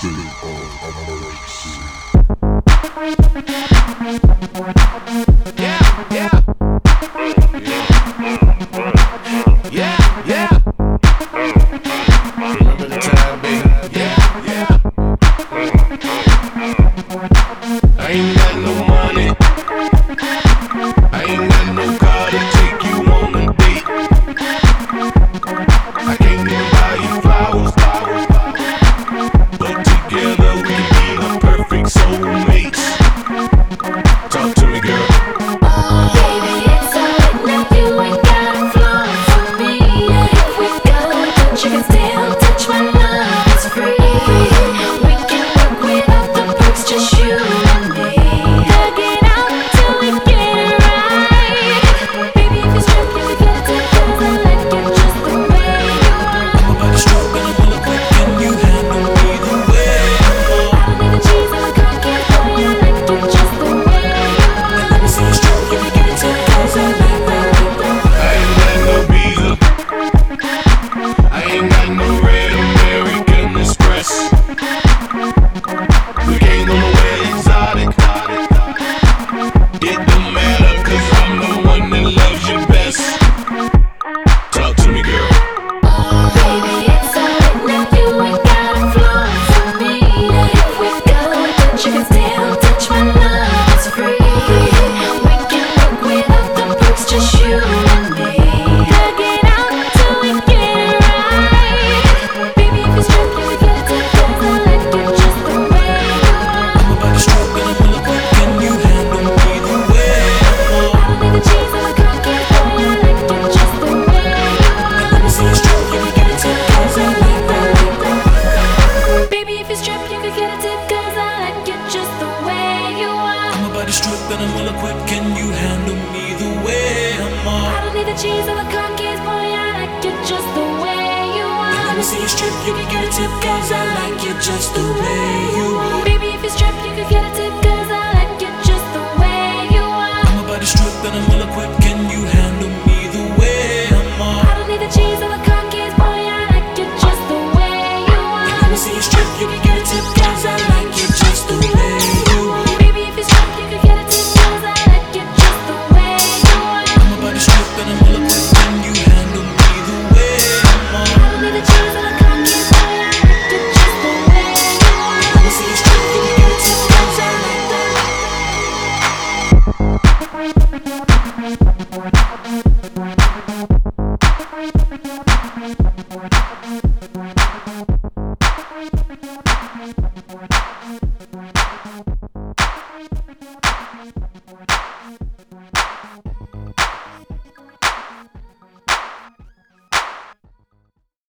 state of emergency. Yeah, yeah. Yeah, yeah. Remember the time, baby. Yeah, yeah. I ain't got no money. I ain't got no car to take you on a date. I can't even buy you flowers. But together we can be the perfect soulmates. Talk to me, girl. Baby, it's alright now, you ain't gotta flow for me. If we go, but you can still touch my love, it's free. We can work without the perks, just you and me. Hug it out till we get it right. Baby, if you're struck, you can get it together. I like it just the way you are. I'm about to stroke and I'm gonna quick and you handle me the way I don't need the cheese on the cocky boy, I like it just the way you are. let me see you stroke, you can get it together. I ain't got no visa. I ain't got no red American Express. We ain't gonna wear exotic. It don't matter, cause I'm the one that loves you best. Talk to me, girl. Baby, it's alright now, you ain't gotta flow for me. If we go, but you can still touch my love, it's free. We can work without the perks, just you and me. Hug it out till we get it right. Baby, if you're struck, you can get it together. I like it just the way you are. I'm about to stroke and I'm gonna quick and you handle me the way I don't need the cheese on the cocky boy, I like it just the way you are. let me see you stroke, you can get it together. Baby, if you're strapped, you can get a tip, cause I like it just the way you are. I'm about to stroke and I'm gonna quick and you handle me the way I'm I on. don't need the cheese or the cookies, boy, I like it just the way you are. Let me see you strip, you can get a tip, cause I like it just the way you are. Baby, if you're strapped, you can get a tip, cause I like it just the way you are. I'm about to strip and I'm gonna quick